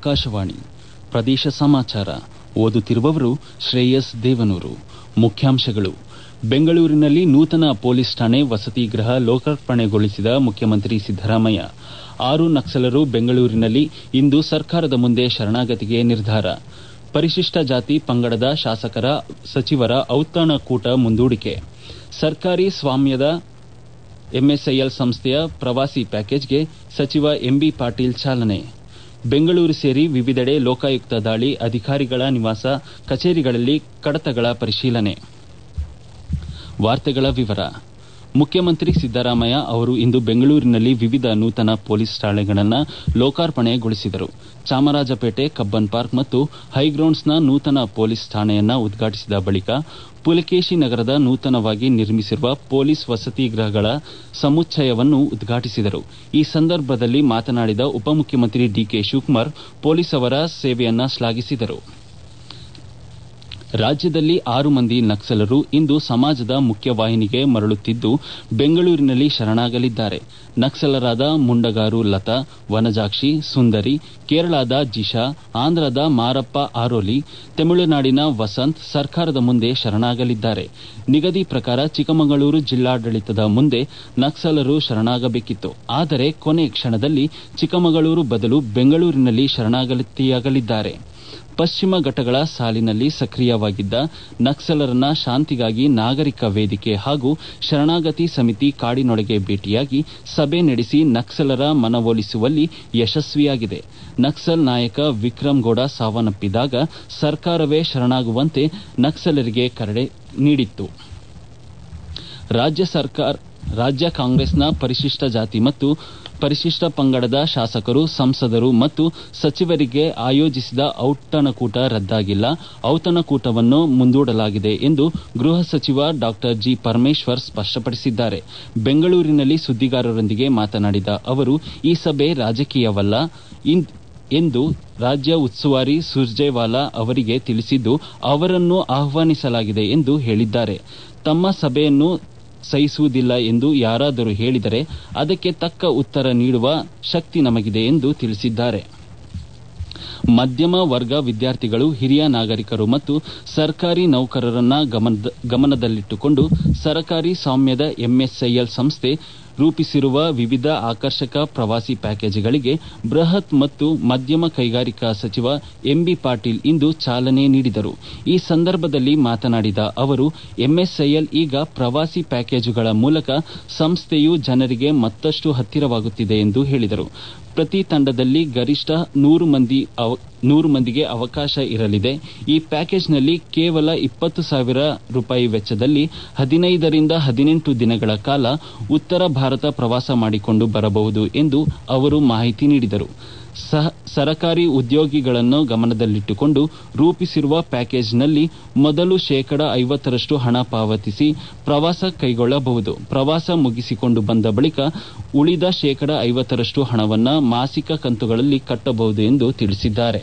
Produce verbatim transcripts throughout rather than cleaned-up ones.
ಆಕಾಶವಾಣಿ ಪ್ರದೇಶ ಸಮಾಚಾರ ಓದುತ್ತಿರುವವರು ಶ್ರೇಯಸ್ ದೇವನೂರು. ಮುಖ್ಯಾಂಶಗಳು. ಬೆಂಗಳೂರಿನಲ್ಲಿ ನೂತನ ಪೊಲೀಸ್ ಠಾಣೆ ವಸತಿ ಗೃಹ ಲೋಕಾರ್ಪಣೆಗೊಳಿಸಿದ ಮುಖ್ಯಮಂತ್ರಿ ಸಿದ್ದರಾಮಯ್ಯ. ಆರು ನಕ್ಸಲರು ಬೆಂಗಳೂರಿನಲ್ಲಿ ಇಂದು ಸರ್ಕಾರದ ಮುಂದೆ ಶರಣಾಗತಿಗೆ ನಿರ್ಧಾರ. ಪರಿಶಿಷ್ಟ ಜಾತಿ ಪಂಗಡದ ಶಾಸಕರ ಸಚಿವರ ಔತಣಕೂಟ ಮುಂದೂಡಿಕೆ. ಸರ್ಕಾರಿ ಸ್ವಾಮ್ಯದ ಎಂಎಸ್ಐಎಲ್ ಸಂಸ್ಥೆಯ ಪ್ರವಾಸಿ ಪ್ಯಾಕೇಜ್ಗೆ ಸಚಿವ ಎಂಬಿ ಪಾಟೀಲ್ ಚಾಲನೆ. ಬೆಂಗಳೂರು ಸೇರಿ ವಿವಿಧೆಡೆ ಲೋಕಾಯುಕ್ತ ದಾಳಿ, ಅಧಿಕಾರಿಗಳ ನಿವಾಸ, ಕಚೇರಿಗಳಲ್ಲಿ ಕಡತಗಳ ಪರಿಶೀಲನೆ. ವಾರ್ತೆಗಳ ವಿವರ. ಮುಖ್ಯಮಂತ್ರಿ ಸಿದ್ದರಾಮಯ್ಯ ಅವರು ಇಂದು ಬೆಂಗಳೂರಿನಲ್ಲಿ ವಿವಿಧ ನೂತನ ಪೊಲೀಸ್ ಠಾಣೆಗಳನ್ನು ಲೋಕಾರ್ಪಣೆಗೊಳಿಸಿದರು. ಚಾಮರಾಜಪೇಟೆ ಕಬ್ಬನ್ ಪಾರ್ಕ್ ಮತ್ತು ಹೈಗ್ರೌಂಡ್ಸ್ನ ನೂತನ ಪೊಲೀಸ್ ಠಾಣೆಯನ್ನು ಉದ್ಘಾಟಿಸಿದ ಬಳಿಕ ಪುಲಕೇಶಿ ನಗರದ ನೂತನವಾಗಿ ನಿರ್ಮಿಸಿರುವ ಪೊಲೀಸ್ ವಸತಿ ಗೃಹಗಳ ಸಮುಚ್ಚಯವನ್ನು ಉದ್ಘಾಟಿಸಿದರು. ಈ ಸಂದರ್ಭದಲ್ಲಿ ಮಾತನಾಡಿದ ಉಪಮುಖ್ಯಮಂತ್ರಿ ಡಿಕೆ ಶಿವಕುಮಾರ್ ಪೊಲೀಸ್ ಅವರ ಸೇವೆಯನ್ನು ಶ್ಲಾಘಿಸಿದರು. ರಾಜ್ಯದಲ್ಲಿ ಆರು ಮಂದಿ ನಕ್ಸಲರು ಇಂದು ಸಮಾಜದ ಮುಖ್ಯವಾಹಿನಿಗೆ ಮರಳುತ್ತಿದ್ದು ಬೆಂಗಳೂರಿನಲ್ಲಿ ಶರಣಾಗಲಿದ್ದಾರೆ. ನಕ್ಸಲರಾದ ಮುಂಡಗಾರು ಲತಾ, ವನಜಾಕ್ಷಿ, ಸುಂದರಿ, ಕೇರಳದ ಜಿಶಾ, ಆಂಧ್ರದ ಮಾರಪ್ಪ ಆರೋಲಿ, ತಮಿಳುನಾಡಿನ ವಸಂತ್ ಸರ್ಕಾರದ ಮುಂದೆ ಶರಣಾಗಲಿದ್ದಾರೆ. ನಿಗದಿ ಪ್ರಕಾರ ಚಿಕ್ಕಮಗಳೂರು ಜಿಲ್ಲಾಡಳಿತದ ಮುಂದೆ ನಕ್ಸಲರು ಶರಣಾಗಬೇಕಿತ್ತು. ಆದರೆ ಕೊನೆ ಕ್ಷಣದಲ್ಲಿ ಚಿಕ್ಕಮಗಳೂರು ಬದಲು ಬೆಂಗಳೂರಿನಲ್ಲಿ ಶರಣಾಗತಿಯಾಗಲಿದ್ದಾರೆ. ಪಶ್ಚಿಮ ಘಟ್ಟಗಳ ಸಾಲಿನಲ್ಲಿ ಸಕ್ರಿಯವಾಗಿದ್ದ ನಕ್ಸಲರನ್ನ ಶಾಂತಿಗಾಗಿ ನಾಗರಿಕ ವೇದಿಕೆ ಹಾಗೂ ಶರಣಾಗತಿ ಸಮಿತಿ ಕಾಡಿನೊಳಗೆ ಭೇಟಿಯಾಗಿ ಸಭೆ ನಡೆಸಿ ನಕ್ಸಲರ ಮನವೊಲಿಸುವಲ್ಲಿ ಯಶಸ್ವಿಯಾಗಿದೆ. ನಕ್ಸಲ್ ನಾಯಕ ವಿಕ್ರಮ್ ಗೌಡ ಸಾವನ್ನಪ್ಪಿದಾಗ ಸರ್ಕಾರವೇ ಶರಣಾಗುವಂತೆ ನಕ್ಸಲರಿಗೆ ಕರೆ ನೀಡಿತ್ತು. ರಾಜ್ಯ ಸರ್ಕಾರ ರಾಜ್ಯ ಕಾಂಗ್ರೆಸ್ನ ಪರಿಶಿಷ್ಟ ಜಾತಿ ಮತ್ತು ಪರಿಶಿಷ್ಟ ಪಂಗಡದ ಶಾಸಕರು, ಸಂಸದರು ಮತ್ತು ಸಚಿವರಿಗೆ ಆಯೋಜಿಸಿದ ಔತಣಕೂಟ ರದ್ದಾಗಿಲ್ಲ. ಔತಣಕೂಟವನ್ನು ಮುಂದೂಡಲಾಗಿದೆ ಎಂದು ಗೃಹ ಸಚಿವ ಡಾ ಜಿ ಪರಮೇಶ್ವರ್ ಸ್ಪಷ್ಟಪಡಿಸಿದ್ದಾರೆ. ಬೆಂಗಳೂರಿನಲ್ಲಿ ಸುದ್ದಿಗಾರರೊಂದಿಗೆ ಮಾತನಾಡಿದ ಅವರು, ಈ ಸಭೆ ರಾಜಕೀಯವಲ್ಲ ಎಂದು ರಾಜ್ಯ ಉಸ್ತುವಾರಿ ಸುರ್ಜೇವಾಲಾ ಅವರಿಗೆ ತಿಳಿಸಿದ್ದು ಅವರನ್ನು ಆಹ್ವಾನಿಸಲಾಗಿದೆ ಎಂದು ಹೇಳಿದ್ದಾರೆ. ತಮ್ಮ ಸಭೆಯನ್ನು ಸಹಿಸುವುದಿಲ್ಲ ಎಂದು ಯಾರಾದರೂ ಹೇಳಿದರೆ ಅದಕ್ಕೆ ತಕ್ಕ ಉತ್ತರ ನೀಡುವ ಶಕ್ತಿ ನಮಗಿದೆ ಎಂದು ತಿಳಿಸಿದ್ದಾರೆ. ಮಧ್ಯಮ ವರ್ಗ ವಿದ್ಯಾರ್ಥಿಗಳು, ಹಿರಿಯ ನಾಗರಿಕರು ಮತ್ತು ಸರ್ಕಾರಿ ನೌಕರರನ್ನ ಗಮನದಲ್ಲಿಟ್ಟುಕೊಂಡು ಸರ್ಕಾರಿ ಸ್ವಾಮ್ಯದ ಎಂಎಸ್ಐಎಲ್ ಸಂಸ್ಥೆ ರೂಪಿಸಿರುವ ವಿವಿಧ ಆಕರ್ಷಕ ಪ್ರವಾಸಿ ಪ್ಯಾಕೇಜ್ಗಳಿಗೆ ಬೃಹತ್ ಮತ್ತು ಮಧ್ಯಮ ಕೈಗಾರಿಕಾ ಸಚಿವ ಎಂಬಿ ಪಾಟೀಲ್ ಇಂದು ಚಾಲನೆ ನೀಡಿದರು. ಈ ಸಂದರ್ಭದಲ್ಲಿ ಮಾತನಾಡಿದ ಅವರು, ಎಂಎಸ್ಐಎಲ್ ಈಗ ಪ್ರವಾಸಿ ಪ್ಯಾಕೇಜುಗಳ ಮೂಲಕ ಸಂಸ್ಥೆಯು ಜನರಿಗೆ ಮತ್ತಷ್ಟು ಹತ್ತಿರವಾಗುತ್ತಿದೆ ಎಂದು ಹೇಳಿದರು. ಪ್ರತಿ ತಂಡದಲ್ಲಿ ಗರಿಷ್ಠ ನೂರು ಮಂದಿ ನೂರು ಮಂದಿಗೆ ಅವಕಾಶ ಇರಲಿದೆ. ಈ ಪ್ಯಾಕೇಜ್ನಲ್ಲಿ ಕೇವಲ ಇಪ್ಪತ್ತು ಸಾವಿರ ರೂಪಾಯಿ ವೆಚ್ಚದಲ್ಲಿ ಹದಿನೈದರಿಂದ ಹದಿನೆಂಟು ದಿನಗಳ ಕಾಲ ಉತ್ತರ ಭಾರತ ಪ್ರವಾಸ ಮಾಡಿಕೊಂಡು ಬರಬಹುದು ಎಂದು ಅವರು ಮಾಹಿತಿ ನೀಡಿದರು. ಸರಕಾರಿ ಉದ್ಯೋಗಿಗಳನ್ನು ಗಮನದಲ್ಲಿಟ್ಟುಕೊಂಡು ರೂಪಿಸಿರುವ ಪ್ಯಾಕೇಜ್ನಲ್ಲಿ ಮೊದಲು ಶೇಕಡ ಐವತ್ತರಷ್ಟು ಹಣ ಪಾವತಿಸಿ ಪ್ರವಾಸ ಕೈಗೊಳ್ಳಬಹುದು. ಪ್ರವಾಸ ಮುಗಿಸಿಕೊಂಡು ಬಂದ ಬಳಿಕ ಉಳಿದ ಶೇಕಡ ಐವತ್ತರಷ್ಟು ಹಣವನ್ನು ಮಾಸಿಕ ಕಂತುಗಳಲ್ಲಿ ಕಟ್ಟಬಹುದು ಎಂದು ತಿಳಿಸಿದ್ದಾರೆ.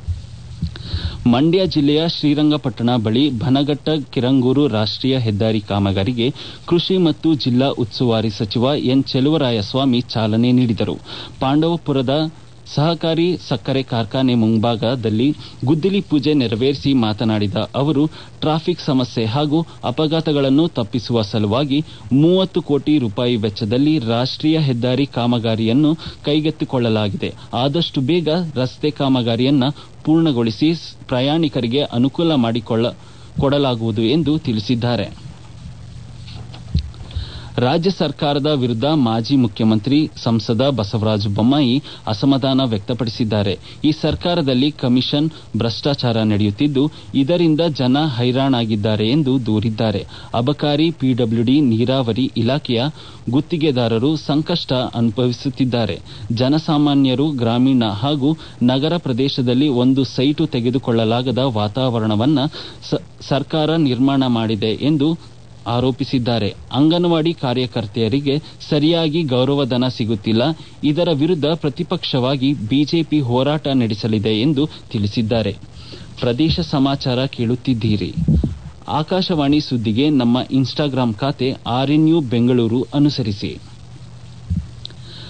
ಮಂಡ್ಯ ಜಿಲ್ಲೆಯ ಶ್ರೀರಂಗಪಟ್ಟಣ ಬಳಿ ಬನಘಟ್ಟ ಕಿರಂಗೂರು ರಾಷ್ಟ್ರೀಯ ಹೆದ್ದಾರಿ ಕಾಮಗಾರಿಗೆ ಕೃಷಿ ಮತ್ತು ಜಿಲ್ಲಾ ಉಸ್ತುವಾರಿ ಸಚಿವ ಎನ್ ಚೆಲುವರಾಯಸ್ವಾಮಿ ಚಾಲನೆ ನೀಡಿದರು. ಪಾಂಡವಪುರದ ಸಹಕಾರಿ ಸಕ್ಕರೆ ಕಾರ್ಖಾನೆ ಮುಂಭಾಗದಲ್ಲಿ ಗುದ್ದಲಿ ಪೂಜೆ ನೆರವೇರಿಸಿ ಮಾತನಾಡಿದ ಅವರು, ಟ್ರಾಫಿಕ್ ಸಮಸ್ಯೆ ಹಾಗೂ ಅಪಘಾತಗಳನ್ನು ತಪ್ಪಿಸುವ ಸಲುವಾಗಿ ಮೂವತ್ತು ಕೋಟಿ ರೂಪಾಯಿ ವೆಚ್ಚದಲ್ಲಿ ರಾಷ್ಟ್ರೀಯ ಹೆದ್ದಾರಿ ಕಾಮಗಾರಿಯನ್ನು ಕೈಗೆತ್ತಿಕೊಳ್ಳಲಾಗಿದೆ. ಆದಷ್ಟು ಬೇಗ ರಸ್ತೆ ಕಾಮಗಾರಿಯನ್ನು ಪೂರ್ಣಗೊಳಿಸಿ ಪ್ರಯಾಣಿಕರಿಗೆ ಅನುಕೂಲ ಮಾಡಿಕೊಡಲಾಗುವುದು ಎಂದು ತಿಳಿಸಿದ್ದಾರೆ. ರಾಜ್ಯ ಸರ್ಕಾರದ ವಿರುದ್ಧ ಮಾಜಿ ಮುಖ್ಯಮಂತ್ರಿ ಸಂಸದ ಬಸವರಾಜ ಬೊಮ್ಮಾಯಿ ಅಸಮಾಧಾನ ವ್ಯಕ್ತಪಡಿಸಿದ್ದಾರೆ. ಈ ಸರ್ಕಾರದಲ್ಲಿ ಕಮಿಷನ್ ಭ್ರಷ್ಟಾಚಾರ ನಡೆಯುತ್ತಿದ್ದು ಇದರಿಂದ ಜನ ಹೈರಾಣಾಗಿದ್ದಾರೆ ಎಂದು ದೂರಿದ್ದಾರೆ. ಅಬಕಾರಿ, ಪಿಡಬ್ಲ್ಯೂಡಿ, ನೀರಾವರಿ ಇಲಾಖೆಯ ಗುತ್ತಿಗೆದಾರರು ಸಂಕಷ್ಟ ಅನುಭವಿಸುತ್ತಿದ್ದಾರೆ. ಜನಸಾಮಾನ್ಯರು ಗ್ರಾಮೀಣ ಹಾಗೂ ನಗರ ಪ್ರದೇಶದಲ್ಲಿ ಒಂದು ಸೈಟು ತೆಗೆದುಕೊಳ್ಳಲಾಗದ ವಾತಾವರಣವನ್ನು ಸರ್ಕಾರ ನಿರ್ಮಾಣ ಮಾಡಿದೆ ಎಂದು ಆರೋಪಿಸಿದ್ದಾರೆ. ಅಂಗನವಾಡಿ ಕಾರ್ಯಕರ್ತೆಯರಿಗೆ ಸರಿಯಾಗಿ ಗೌರವಧನ ಸಿಗುತ್ತಿಲ್ಲ. ಇದರ ವಿರುದ್ಧ ಪ್ರತಿಪಕ್ಷವಾಗಿ ಬಿಜೆಪಿ ಹೋರಾಟ ನಡೆಸಲಿದೆ ಎಂದು ತಿಳಿಸಿದ್ದಾರೆ. ಪ್ರದೇಶ ಸಮಾಚಾರ ಕೇಳುತ್ತಿದ್ದೀರಿ. ಆಕಾಶವಾಣಿ ಸುದ್ದಿಗೆ ನಮ್ಮ ಇನ್ಸ್ಟಾಗ್ರಾಂ ಖಾತೆ ಆರ್ಎನ್ಯು ಬೆಂಗಳೂರು ಅನುಸರಿಸಿ.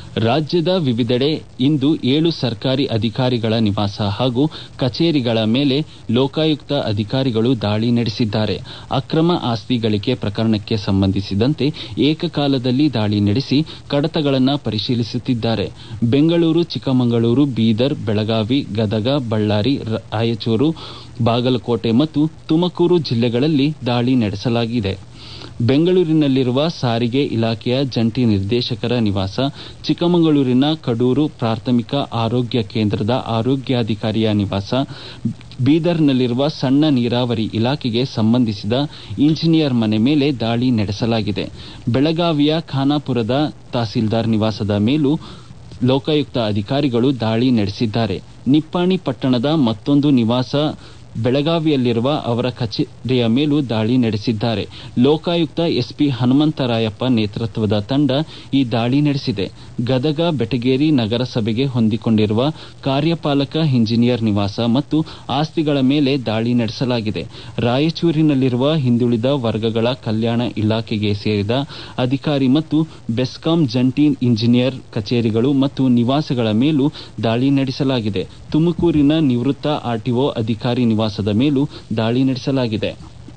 ರಾಜ್ಯದ ವಿವಿಧೆಡೆ ಇಂದು ಏಳು ಸರ್ಕಾರಿ ಅಧಿಕಾರಿಗಳ ನಿವಾಸ ಹಾಗೂ ಕಚೇರಿಗಳ ಮೇಲೆ ಲೋಕಾಯುಕ್ತ ಅಧಿಕಾರಿಗಳು ದಾಳಿ ನಡೆಸಿದ್ದಾರೆ. ಅಕ್ರಮ ಆಸ್ತಿ ಗಳಿಕೆ ಪ್ರಕರಣಕ್ಕೆ ಸಂಬಂಧಿಸಿದಂತೆ ಏಕಕಾಲದಲ್ಲಿ ದಾಳಿ ನಡೆಸಿ ಕಡತಗಳನ್ನು ಪರಿಶೀಲಿಸುತ್ತಿದ್ದಾರೆ. ಬೆಂಗಳೂರು, ಚಿಕ್ಕಮಗಳೂರು, ಬೀದರ್, ಬೆಳಗಾವಿ, ಗದಗ, ಬಳ್ಳಾರಿ, ರಾಯಚೂರು, ಬಾಗಲಕೋಟೆ ಮತ್ತು ತುಮಕೂರು ಜಿಲ್ಲೆಗಳಲ್ಲಿ ದಾಳಿ ನಡೆಸಲಾಗಿದೆ. ಬೆಂಗಳೂರಿನಲ್ಲಿರುವ ಸಾರಿಗೆ ಇಲಾಖೆಯ ಜಂಟಿ ನಿರ್ದೇಶಕರ ನಿವಾಸ, ಚಿಕ್ಕಮಗಳೂರಿನ ಕಡೂರು ಪ್ರಾಥಮಿಕ ಆರೋಗ್ಯ ಕೇಂದ್ರದ ಆರೋಗ್ಯಾಧಿಕಾರಿಯ ನಿವಾಸ, ಬೀದರ್ನಲ್ಲಿರುವ ಸಣ್ಣ ನೀರಾವರಿ ಇಲಾಖೆಗೆ ಸಂಬಂಧಿಸಿದ ಇಂಜಿನಿಯರ್ ಮನೆ ಮೇಲೆ ದಾಳಿ ನಡೆಸಲಾಗಿದೆ. ಬೆಳಗಾವಿಯ ಖಾನಾಪುರದ ತಹಸೀಲ್ದಾರ್ ನಿವಾಸದ ಮೇಲೂ ಲೋಕಾಯುಕ್ತ ಅಧಿಕಾರಿಗಳು ದಾಳಿ ನಡೆಸಿದ್ದಾರೆ. ನಿಪ್ಪಾಣಿ ಪಟ್ಟಣದ ಮತ್ತೊಂದು ನಿವಾಸ, ಬೆಳಗಾವಿಯಲ್ಲಿರುವ ಅವರ ಕಚೇರಿಯ ಮೇಲೂ ದಾಳಿ ನಡೆಸಿದ್ದಾರೆ. ಲೋಕಾಯುಕ್ತ ಎಸ್ಪಿ ಹನುಮಂತರಾಯಪ್ಪ ನೇತೃತ್ವದ ತಂಡ ಈ ದಾಳಿ ನಡೆಸಿದೆ. ಗದಗ ಬೆಟಗೇರಿ ನಗರಸಭೆಗೆ ಹೊಂದಿಕೊಂಡಿರುವ ಕಾರ್ಯಪಾಲಕ ಇಂಜಿನಿಯರ್ ನಿವಾಸ ಮತ್ತು ಆಸ್ತಿಗಳ ಮೇಲೆ ದಾಳಿ ನಡೆಸಲಾಗಿದೆ. ರಾಯಚೂರಿನಲ್ಲಿರುವ ಹಿಂದುಳಿದ ವರ್ಗಗಳ ಕಲ್ಯಾಣ ಇಲಾಖೆಗೆ ಸೇರಿದ ಅಧಿಕಾರಿ ಮತ್ತು ಬೆಸ್ಕಾಂ ಜಂಟಿ ಇಂಜಿನಿಯರ್ ಕಚೇರಿಗಳು ಮತ್ತು ನಿವಾಸಗಳ ಮೇಲೂ ದಾಳಿ ನಡೆಸಲಾಗಿದೆ. ತುಮಕೂರಿನ ನಿವೃತ್ತ ಆರ್ಟಿಒ ಅಧಿಕಾರಿ ನಿವಾಸದ ಮೇಲೂ ದಾಳಿ ನಡೆಸಲಾಗಿದೆ.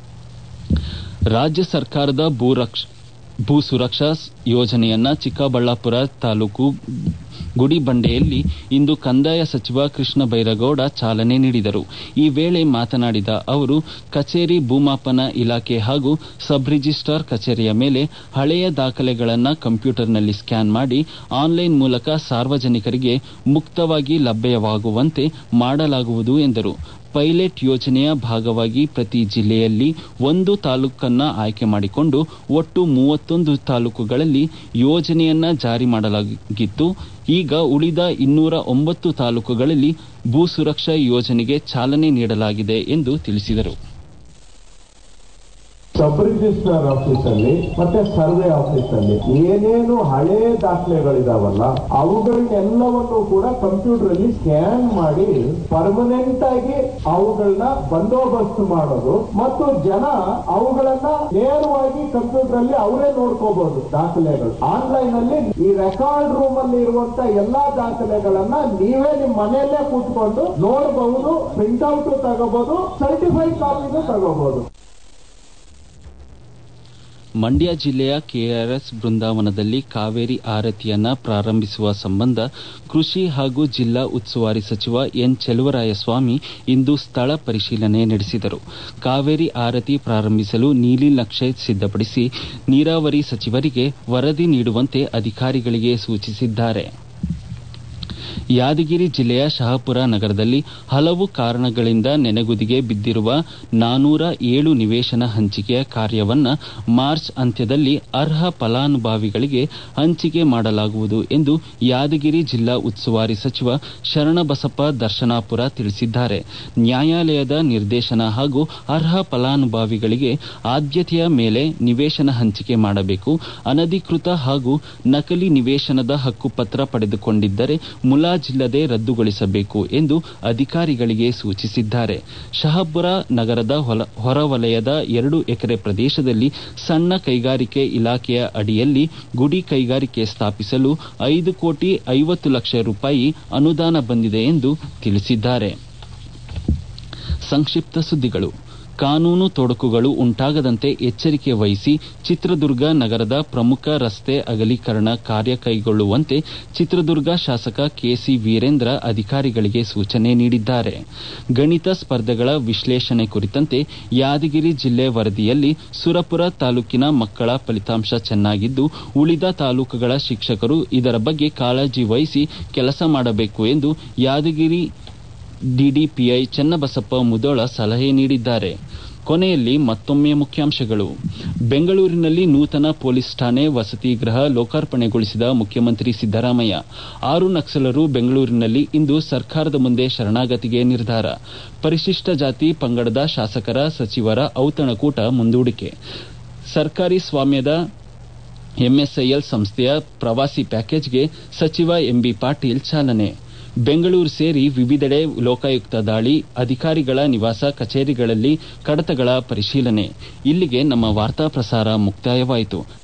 ರಾಜ್ಯ ಸರ್ಕಾರದ ಭೂ ಸುರಕ್ಷಾ ಯೋಜನೆಯನ್ನ ಚಿಕ್ಕಬಳ್ಳಾಪುರ ತಾಲೂಕು ಗುಡಿಬಂಡೆಯಲ್ಲಿ ಇಂದು ಕಂದಾಯ ಸಚಿವ ಕೃಷ್ಣ ಬೈರೇಗೌಡ ಚಾಲನೆ ನೀಡಿದರು. ಈ ವೇಳೆ ಮಾತನಾಡಿದ ಅವರು, ಕಚೇರಿ ಭೂಮಾಪನ ಇಲಾಖೆ ಹಾಗೂ ಸಬ್ ರಿಜಿಸ್ಟ್ರಾರ್ ಕಚೇರಿಯ ಮೇಲೆ ಹಳೆಯ ದಾಖಲೆಗಳನ್ನು ಕಂಪ್ಯೂಟರ್ನಲ್ಲಿ ಸ್ಕ್ಯಾನ್ ಮಾಡಿ ಆನ್ಲೈನ್ ಮೂಲಕ ಸಾರ್ವಜನಿಕರಿಗೆ ಮುಕ್ತವಾಗಿ ಲಭ್ಯವಾಗುವಂತೆ ಮಾಡಲಾಗುವುದು ಎಂದರು. ಪೈಲಟ್ ಯೋಜನೆಯ ಭಾಗವಾಗಿ ಪ್ರತಿ ಜಿಲ್ಲೆಯಲ್ಲಿ ಒಂದು ತಾಲೂಕನ್ನು ಆಯ್ಕೆ ಮಾಡಿಕೊಂಡು ಒಟ್ಟು ಮೂವತ್ತೊಂದು ತಾಲೂಕುಗಳಲ್ಲಿ ಯೋಜನೆಯನ್ನ ಜಾರಿ ಮಾಡಲಾಗಿತ್ತು. ಈಗ ಉಳಿದ ಇನ್ನೂರ ಒಂಬತ್ತು ತಾಲೂಕುಗಳಲ್ಲಿ ಭೂ ಸುರಕ್ಷಾ ಯೋಜನೆಗೆ ಚಾಲನೆ ನೀಡಲಾಗಿದೆ ಎಂದು ತಿಳಿಸಿದರು. ಸಬ್ ರಿಜಿಸ್ಟ್ರಾರ್ ಆಫೀಸ್ ಅಲ್ಲಿ ಮತ್ತೆ ಸರ್ವೆ ಆಫೀಸ್ ಅಲ್ಲಿ ಏನೇನು ಹಳೆ ದಾಖಲೆಗಳಿದಾವಲ್ಲ ಅವುಗಳನ್ನೆಲ್ಲವನ್ನು ಕೂಡ ಕಂಪ್ಯೂಟರ್ ಅಲ್ಲಿ ಸ್ಕ್ಯಾನ್ ಮಾಡಿ ಪರ್ಮನೆಂಟ್ ಆಗಿ ಅವುಗಳನ್ನ ಬಂದೋಬಸ್ತ್ ಮಾಡೋದು ಮತ್ತು ಜನ ಅವುಗಳನ್ನ ನೇರವಾಗಿ ಕಂಪ್ಯೂಟರ್ ಅಲ್ಲಿ ಅವರೇ ನೋಡ್ಕೋಬಹುದು. ದಾಖಲೆಗಳು ಆನ್ಲೈನ್ ಅಲ್ಲಿ ಈ ರೆಕಾರ್ಡ್ ರೂಮ್ ಅಲ್ಲಿ ಇರುವಂತ ಎಲ್ಲಾ ದಾಖಲೆಗಳನ್ನ ನೀವೇ ನಿಮ್ ಮನೆಯಲ್ಲೇ ಕೂತ್ಕೊಂಡು ನೋಡಬಹುದು, ಪ್ರಿಂಟ್ ಔಟ್ ತಗೋಬಹುದು, ಸರ್ಟಿಫೈಡ್ ಕಾಪಿನೂ ತಗೋಬಹುದು. ಮಂಡ್ಯ ಜಿಲ್ಲೆಯ ಕೆಆರ್ಎಸ್ ಬೃಂದಾವನದಲ್ಲಿ ಕಾವೇರಿ ಆರತಿಯನ್ನ ಪ್ರಾರಂಭಿಸುವ ಸಂಬಂಧ ಕೃಷಿ ಹಾಗೂ ಜಿಲ್ಲಾ ಉಸ್ತುವಾರಿ ಸಚಿವ ಎನ್ ಚೆಲುವರಾಯಸ್ವಾಮಿ ಇಂದು ಸ್ಥಳ ಪರಿಶೀಲನೆ ನಡೆಸಿದರು. ಕಾವೇರಿ ಆರತಿ ಪ್ರಾರಂಭಿಸಲು ನೀಲಿ ನಕ್ಷೆ ಸಿದ್ಧಪಡಿಸಿ ನೀರಾವರಿ ಸಚಿವರಿಗೆ ವರದಿ ನೀಡುವಂತೆ ಅಧಿಕಾರಿಗಳಿಗೆ ಸೂಚಿಸಿದ್ದಾರೆ. ಯಾದಗಿರಿ ಜಿಲ್ಲೆಯ ಶಹಾಪುರ ನಗರದಲ್ಲಿ ಹಲವು ಕಾರಣಗಳಿಂದ ನೆನೆಗುದಿಗೆ ಬಿದ್ದಿರುವ ನಾನೂರ ಏಳು ನಿವೇಶನ ಹಂಚಿಕೆಯ ಕಾರ್ಯವನ್ನು ಮಾರ್ಚ್ ಅಂತ್ಯದಲ್ಲಿ ಅರ್ಹ ಫಲಾನುಭವಿಗಳಿಗೆ ಹಂಚಿಕೆ ಮಾಡಲಾಗುವುದು ಎಂದು ಯಾದಗಿರಿ ಜಿಲ್ಲಾ ಉಸ್ತುವಾರಿ ಸಚಿವ ಶರಣಬಸಪ್ಪ ದರ್ಶನಾಪುರ ತಿಳಿಸಿದ್ದಾರೆ. ನ್ಯಾಯಾಲಯದ ನಿರ್ದೇಶನ ಹಾಗೂ ಅರ್ಹ ಫಲಾನುಭವಿಗಳಿಗೆ ಆದ್ಯತೆಯ ಮೇಲೆ ನಿವೇಶನ ಹಂಚಿಕೆ ಮಾಡಬೇಕು. ಅನಧಿಕೃತ ಹಾಗೂ ನಕಲಿ ನಿವೇಶನದ ಹಕ್ಕುಪತ್ರ ಪಡೆದುಕೊಂಡಿದ್ದರೆ ಮುಲಾಜಿಲ್ಲದೆ ರದ್ದುಗೊಳಿಸಬೇಕು ಎಂದು ಅಧಿಕಾರಿಗಳಿಗೆ ಸೂಚಿಸಿದ್ದಾರೆ. ಶಹಾಪುರ ನಗರದ ಹೊರವಲಯದ ಎರಡು ಎಕರೆ ಪ್ರದೇಶದಲ್ಲಿ ಸಣ್ಣ ಕೈಗಾರಿಕೆ ಇಲಾಖೆಯ ಅಡಿಯಲ್ಲಿ ಗುಡಿ ಕೈಗಾರಿಕೆ ಸ್ಥಾಪಿಸಲು ಐದು ಕೋಟಿ ಐವತ್ತು ಲಕ್ಷ ರೂಪಾಯಿ ಅನುದಾನ ಬಂದಿದೆ ಎಂದು ತಿಳಿಸಿದ್ದಾರೆ. ಸಂಕ್ಷಿಪ್ತ ಸುದ್ದಿಗಳು. ಕಾನೂನು ತೊಡಕುಗಳು ಉಂಟಾಗದಂತೆ ಎಚ್ಚರಿಕೆ ವಹಿಸಿ ಚಿತ್ರದುರ್ಗ ನಗರದ ಪ್ರಮುಖ ರಸ್ತೆ ಅಗಲೀಕರಣ ಕಾರ್ಯ ಕೈಗೊಳ್ಳುವಂತೆ ಚಿತ್ರದುರ್ಗ ಶಾಸಕ ಕೆಸಿ ವೀರೇಂದ್ರ ಅಧಿಕಾರಿಗಳಿಗೆ ಸೂಚನೆ ನೀಡಿದ್ದಾರೆ. ಗಣಿತ ಸ್ಪರ್ಧೆಗಳ ವಿಶ್ಲೇಷಣೆ ಕುರಿತಂತೆ ಯಾದಗಿರಿ ಜಿಲ್ಲೆ ವರದಿಯಲ್ಲಿ ಸುರಪುರ ತಾಲೂಕಿನ ಮಕ್ಕಳ ಫಲಿತಾಂಶ ಚೆನ್ನಾಗಿದ್ದು ಉಳಿದ ತಾಲೂಕುಗಳ ಶಿಕ್ಷಕರು ಇದರ ಬಗ್ಗೆ ಕಾಳಜಿ ವಹಿಸಿ ಕೆಲಸ ಮಾಡಬೇಕು ಎಂದು ಯಾದಗಿರಿ ಡಿಡಿಪಿಐ ಚನ್ನಬಸಪ್ಪ ಮುದೋಳ ಸಲಹೆ ನೀಡಿದ್ದಾರೆ. ಕೊನೆಯಲ್ಲಿ ಮತ್ತೊಮ್ಮೆ ಮುಖ್ಯಾಂಶಗಳು. ಬೆಂಗಳೂರಿನಲ್ಲಿ ನೂತನ ಪೊಲೀಸ್ ಠಾಣೆ ವಸತಿ ಗೃಹ ಲೋಕಾರ್ಪಣೆಗೊಳಿಸಿದ ಮುಖ್ಯಮಂತ್ರಿ ಸಿದ್ದರಾಮಯ್ಯ. ಆರು ನಕ್ಸಲರು ಬೆಂಗಳೂರಿನಲ್ಲಿ ಇಂದು ಸರ್ಕಾರದ ಮುಂದೆ ಶರಣಾಗತಿಗೆ ನಿರ್ಧಾರ. ಪರಿಶಿಷ್ಟ ಜಾತಿ ಪಂಗಡದ ಶಾಸಕರ ಸಚಿವರ ಔತಣಕೂಟ ಮುಂದೂಡಿಕೆ. ಸರ್ಕಾರಿ ಸ್ವಾಮ್ಯದ ಎಂಎಸ್ಐಎಲ್ ಸಂಸ್ಥೆಯ ಪ್ರವಾಸಿ ಪ್ಯಾಕೇಜ್ಗೆ ಸಚಿವ ಎಂಬಿ ಪಾಟೀಲ್ ಚಾಲನೆ. ಬೆಂಗಳೂರು ಸೇರಿ ವಿವಿಧೆಡೆ ಲೋಕಾಯುಕ್ತ ದಾಳಿ, ಅಧಿಕಾರಿಗಳ ನಿವಾಸ ಕಚೇರಿಗಳಲ್ಲಿ ಕಡತಗಳ ಪರಿಶೀಲನೆ. ಇಲ್ಲಿಗೆ ನಮ್ಮ ವಾರ್ತಾ ಪ್ರಸಾರ ಮುಕ್ತಾಯವಾಯಿತು.